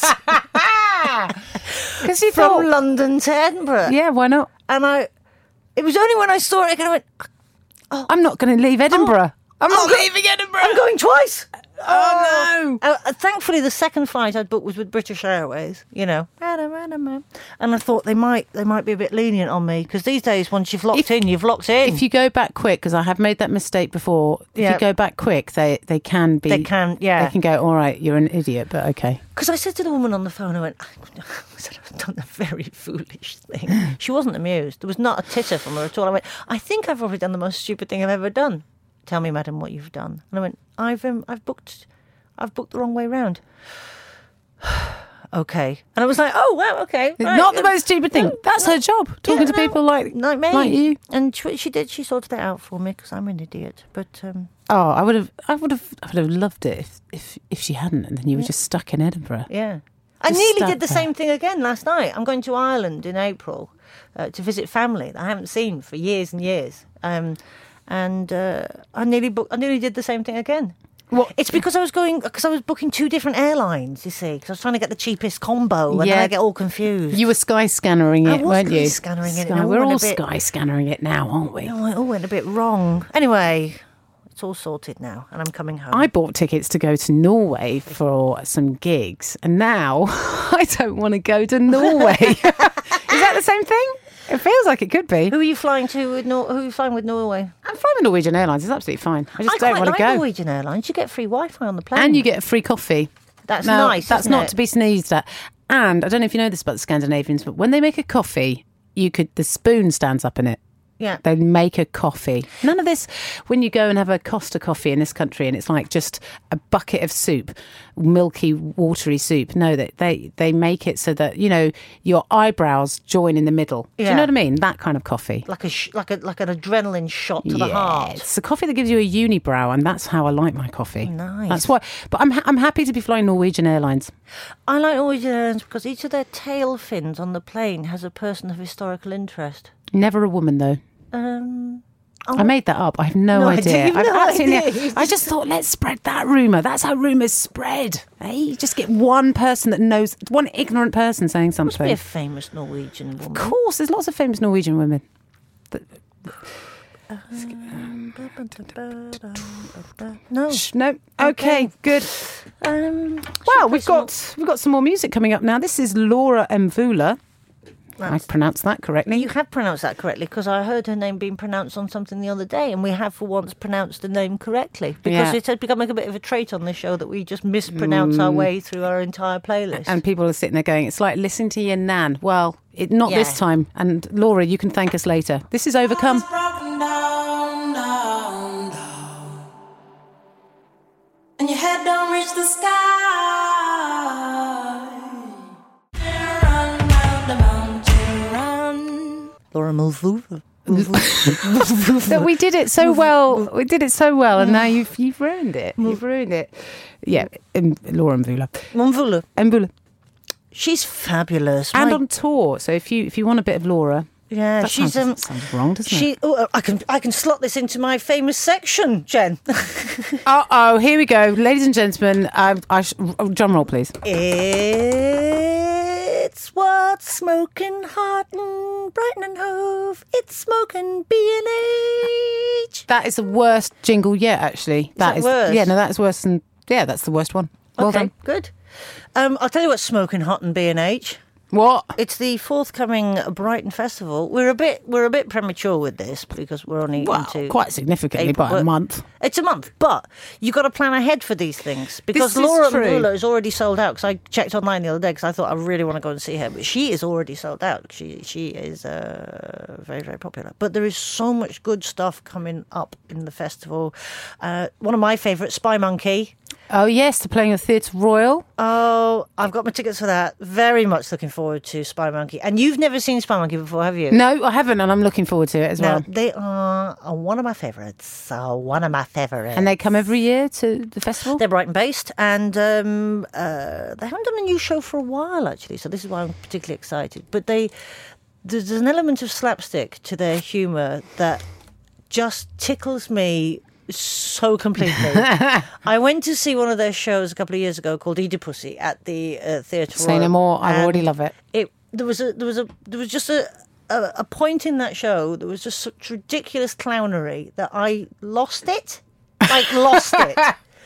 Speaker 4: Because you
Speaker 3: from
Speaker 4: thought...
Speaker 3: London to Edinburgh.
Speaker 4: Yeah, why not?
Speaker 3: And I, it was only when I saw it, I went,
Speaker 4: I'm not going to leave Edinburgh. I'm not
Speaker 3: Oh,
Speaker 4: leaving Edinburgh.
Speaker 3: I'm going twice.
Speaker 4: Oh, no.
Speaker 3: Uh, uh, thankfully, the second flight I'd booked was with British Airways. You know, and I thought they might they might be a bit lenient on me because these days, once you've locked
Speaker 4: If-
Speaker 3: in, you've locked in.
Speaker 4: If you go back quick, because I have made that mistake before, if
Speaker 3: Yeah.
Speaker 4: you go back quick, they, they can be...
Speaker 3: They can, yeah.
Speaker 4: They can go, all right, you're an idiot, but okay.
Speaker 3: Because I said to the woman on the phone, I went, I said I've done a very foolish thing. She wasn't amused. There was not a titter from her at all. I went, I think I've probably done the most stupid thing I've ever done. Tell me, madam, what you've done. And I went, I've um, I've booked, I've booked the wrong way round. Okay. And I was like, oh, wow, okay. right.
Speaker 4: Not the most stupid thing.
Speaker 3: No,
Speaker 4: That's
Speaker 3: no.
Speaker 4: her job, talking
Speaker 3: Yeah,
Speaker 4: to
Speaker 3: no,
Speaker 4: people like,
Speaker 3: like me.
Speaker 4: like you.
Speaker 3: And she, she did. She sorted that out for me because I'm an idiot. But um,
Speaker 4: Oh, I would have, I would have, I would have loved it if, if, if she hadn't, and then you were just stuck in Edinburgh.
Speaker 3: yeah. I
Speaker 4: Just
Speaker 3: nearly
Speaker 4: stuck
Speaker 3: did the
Speaker 4: there.
Speaker 3: same thing again last night. I'm going to Ireland in April uh, to visit family that I haven't seen for years and years. Um, and uh, I nearly booked, I nearly did the same thing again.
Speaker 4: What?
Speaker 3: It's because I was going because I was booking two different airlines. You see, because I was trying to get the cheapest combo, and then
Speaker 4: Yeah.
Speaker 3: I get all confused.
Speaker 4: You were sky scannering
Speaker 3: I
Speaker 4: it,
Speaker 3: was
Speaker 4: weren't you?
Speaker 3: sky scannering it,
Speaker 4: Sky-
Speaker 3: and I
Speaker 4: We're
Speaker 3: went a
Speaker 4: all
Speaker 3: bit-
Speaker 4: sky scannering it now, aren't we?
Speaker 3: Oh, it all went a bit wrong. Anyway, it's all sorted now, and I'm coming home.
Speaker 4: I bought tickets to go to Norway for some gigs, and now I don't want to go to Norway. Is that the same thing? It feels like it could be.
Speaker 3: Who are you flying to? With Nor- who are you flying with Norway?
Speaker 4: I'm flying with Norwegian Airlines. It's absolutely fine. I just
Speaker 3: I
Speaker 4: don't
Speaker 3: quite
Speaker 4: want
Speaker 3: like
Speaker 4: to go.
Speaker 3: Norwegian Airlines. You get free Wi-Fi on the plane,
Speaker 4: And you get a free coffee.
Speaker 3: That's
Speaker 4: Now,
Speaker 3: nice.
Speaker 4: That's
Speaker 3: isn't
Speaker 4: not
Speaker 3: it?
Speaker 4: to be sneezed at. And I don't know if you know this about the Scandinavians, but when they make a coffee, you could the spoon stands up in it.
Speaker 3: Yeah.
Speaker 4: They make a coffee. None of this, when you go and have a Costa coffee in this country and it's like just a bucket of soup, milky, watery soup. No, they, they, they make it so that, you know, your eyebrows join in the middle. Do
Speaker 3: Yeah.
Speaker 4: you know what I mean? That kind of coffee.
Speaker 3: Like a sh- like a like an adrenaline shot to the
Speaker 4: Yeah,
Speaker 3: heart.
Speaker 4: it's a coffee that gives you a unibrow, and that's how I like my coffee.
Speaker 3: Nice.
Speaker 4: That's why. But I'm ha- I'm happy to be flying Norwegian Airlines.
Speaker 3: I like Norwegian Airlines because each of their tail fins on the plane has a person of historical interest.
Speaker 4: Never a woman though.
Speaker 3: Um,
Speaker 4: I made that up. I have no,
Speaker 3: No
Speaker 4: idea.
Speaker 3: idea.
Speaker 4: I've
Speaker 3: No
Speaker 4: absolutely-
Speaker 3: idea.
Speaker 4: I just thought, let's spread that rumour. That's how rumours spread. Eh? You just get one person that knows, one ignorant person saying
Speaker 3: must be
Speaker 4: something.
Speaker 3: a famous Norwegian woman.
Speaker 4: Of course, there's lots of famous Norwegian women.
Speaker 3: No.
Speaker 4: Shh, no. Okay,
Speaker 3: Okay.
Speaker 4: good.
Speaker 3: Um,
Speaker 4: Well, we've got we've got some more music coming up now. This is Laura Mvula. I pronounced that correctly.
Speaker 3: You have pronounced that correctly because I heard her name being pronounced on something the other day, and we have for once pronounced the name correctly because
Speaker 4: Yeah.
Speaker 3: it has become like a bit of a trait on this show that we just mispronounce our way through our entire playlist.
Speaker 4: And people are sitting there going, it's like listening to your nan. Well, it, not
Speaker 3: Yeah.
Speaker 4: this time. And Laura, you can thank us later. This is Overcome.
Speaker 5: Broken down, down, down. And your head don't reach the sky. Run down the mountain, run.
Speaker 3: Laura Mulvula.
Speaker 4: That we did it so well. We did it so well, and now you've you've ruined it. You've ruined it. Yeah, um, Laura Mvula.
Speaker 3: Mulvula.
Speaker 4: Mvula.
Speaker 3: She's fabulous.
Speaker 4: And
Speaker 3: My-
Speaker 4: on tour. So if you if you want a bit of Laura,
Speaker 3: yeah,
Speaker 4: that
Speaker 3: she's
Speaker 4: sounds,
Speaker 3: um,
Speaker 4: sounds wrong, doesn't it?
Speaker 3: she. Oh, I can I can slot this into my famous section, Jen.
Speaker 4: Uh oh, here we go, ladies and gentlemen. Um, I sh- oh, drum roll, please.
Speaker 3: It's what's smoking hot in Brighton and Hove. It's smoking B and H.
Speaker 4: That is the worst jingle yet. Actually,
Speaker 3: that worse?
Speaker 4: Yeah, no, that's worse than. Yeah, that's the worst one. Well
Speaker 3: Okay,
Speaker 4: done.
Speaker 3: good. Um, I'll tell you what's smoking hot in B and H.
Speaker 4: What?
Speaker 3: It's the forthcoming Brighton Festival. We're a bit we're a bit premature with this because we're only
Speaker 4: Well,
Speaker 3: into
Speaker 4: quite significantly,
Speaker 3: April,
Speaker 4: by a
Speaker 3: but
Speaker 4: month.
Speaker 3: It's a month, but you got to plan ahead for these things because
Speaker 4: This is
Speaker 3: Laura
Speaker 4: true.
Speaker 3: Mvula is already sold out. Because I checked online the other day because I thought I really want to go and see her, but she is already sold out. She she is uh, very very popular. But there is so much good stuff coming up in the festival. Uh, one of my favourites, Spy Monkey.
Speaker 4: Oh yes, they're playing at Theatre Royal.
Speaker 3: Oh, I've got my tickets for that. Very much looking forward to Spy Monkey. And you've never seen Spy Monkey before, have you?
Speaker 4: No, I haven't, and I'm looking forward to it as
Speaker 3: Now,
Speaker 4: well.
Speaker 3: they are uh, one of my favourites. Uh, one of my favourites.
Speaker 4: And they come every year to the festival.
Speaker 3: They're Brighton based, and um, uh, they haven't done a new show for a while, actually. So this is why I'm particularly excited. But they, there's an element of slapstick to their humour that just tickles me so completely. I went to see one of their shows a couple of years ago called Oedipusy at the uh, Theatre
Speaker 4: Say
Speaker 3: Royal.
Speaker 4: no more. I
Speaker 3: and
Speaker 4: already love it.
Speaker 3: It there was a there was a there was just a. A, a point in that show, there was just such ridiculous clownery that I lost it. Like, lost it.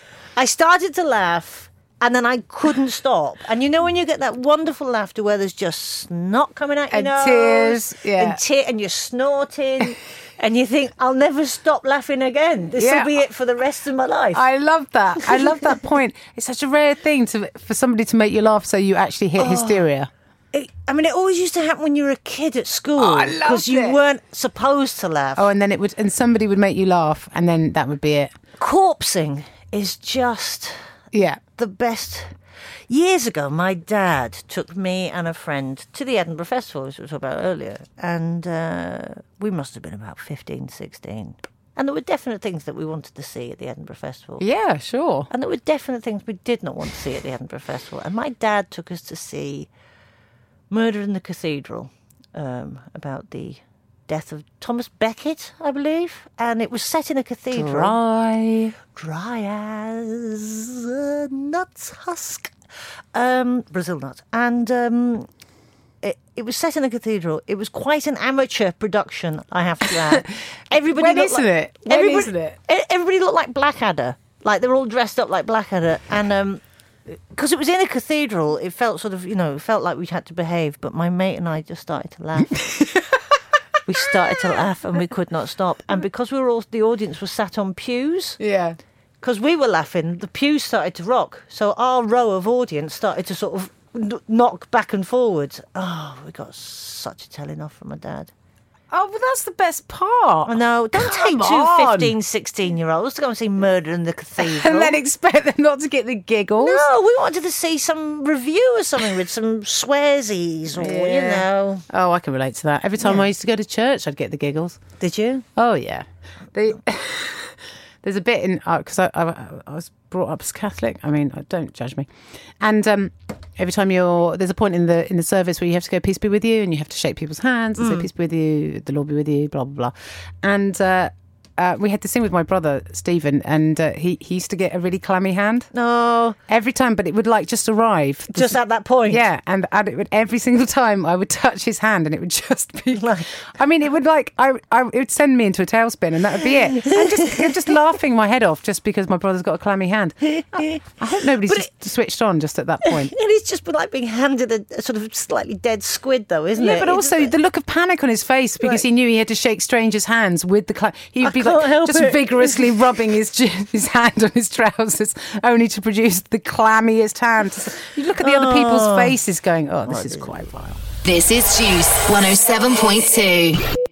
Speaker 3: I started to laugh and then I couldn't stop. And you know when you get that wonderful laughter where there's just snot coming out your
Speaker 4: And
Speaker 3: nose,
Speaker 4: tears, yeah.
Speaker 3: and, te- and you're snorting, and you think, I'll never stop laughing again. This
Speaker 4: Yeah.
Speaker 3: will be it for the rest of my life.
Speaker 4: I love that. I love that point. It's such a rare thing to for somebody to make you laugh so you actually hit hysteria.
Speaker 3: It, I mean, it always used to happen when you were a kid at school
Speaker 4: Oh, I loved
Speaker 3: because you
Speaker 4: it.
Speaker 3: weren't supposed to laugh.
Speaker 4: Oh, and then it would, and somebody would make you laugh, and then that would be it.
Speaker 3: Corpsing is just
Speaker 4: Yeah.
Speaker 3: the best. Years ago, my dad took me and a friend to the Edinburgh Festival, as we were talking about earlier, and uh, we must have been about fifteen, sixteen. And there were definite things that we wanted to see at the Edinburgh Festival.
Speaker 4: Yeah, sure.
Speaker 3: And there were definite things we did not want to see at the Edinburgh Festival. And my dad took us to see Murder in the Cathedral, um, about the death of Thomas Becket, I believe. And it was set in a cathedral.
Speaker 4: Dry.
Speaker 3: Dry as a nut husk. Um, Brazil nut. And um, it, it was set in a cathedral. It was quite an amateur production, I have to add. Everybody
Speaker 4: When
Speaker 3: looked
Speaker 4: isn't
Speaker 3: like,
Speaker 4: it? When
Speaker 3: everybody,
Speaker 4: isn't it?
Speaker 3: e- Everybody looked like Blackadder. Like, they were all dressed up like Blackadder. And um, because it was in a cathedral, it felt sort of, you know, it felt like we had to behave. But my mate and I just started to laugh. We started to laugh and we could not stop. And because we were all, the audience was sat on pews,
Speaker 4: Yeah.
Speaker 3: because we were laughing, the pews started to rock. So our row of audience started to sort of n- knock back and forwards. Oh, we got such a telling off from my dad.
Speaker 4: Oh, well, that's the best part.
Speaker 3: I know. Don't
Speaker 4: Come
Speaker 3: take two
Speaker 4: on.
Speaker 3: fifteen, sixteen-year-olds to go and see Murder in the Cathedral.
Speaker 4: And then expect them not to get the giggles.
Speaker 3: No, we wanted to see some review or something with some swearsies or, you
Speaker 4: Yeah.
Speaker 3: know.
Speaker 4: Oh, I can relate to that. Every time
Speaker 3: Yeah.
Speaker 4: I used to go to church, I'd get the giggles.
Speaker 3: Did you?
Speaker 4: Oh, yeah. They, there's a bit in, because I, I, I was brought up as Catholic. I mean, don't judge me. And um, every time you're, there's a point in the in the service where you have to go, peace be with you, and you have to shake people's hands and say, peace be with you, the Lord be with you, blah, blah, blah. And uh, uh, we had to sing with my brother, Stephen, and uh, he, he used to get a really clammy hand.
Speaker 3: No.
Speaker 4: Every time, but it would like just arrive.
Speaker 3: Just at that point?
Speaker 4: Yeah, and, and it would, every single time I would touch his hand and it would just be like, I mean, it would like, I, I it would send me into a tailspin and that would be it. I'm just, I'm just laughing my head off just because my brother's got a clammy hand. I, I hope nobody's just switched on just at that point.
Speaker 3: It is just like being handed a, a sort of slightly dead squid, though, isn't
Speaker 4: Yeah,
Speaker 3: it?
Speaker 4: but
Speaker 3: It
Speaker 4: also
Speaker 3: just-
Speaker 4: the look of panic on his face because
Speaker 3: Right.
Speaker 4: he knew he had to shake strangers' hands with the. Cla- he would
Speaker 3: I
Speaker 4: be
Speaker 3: can't
Speaker 4: like
Speaker 3: help
Speaker 4: just
Speaker 3: it.
Speaker 4: vigorously rubbing his his hand on his trousers, only to produce the clammiest hand. You look at the other people's faces, going, "Oh, this is quite vile."
Speaker 1: This is Juice one oh seven point two.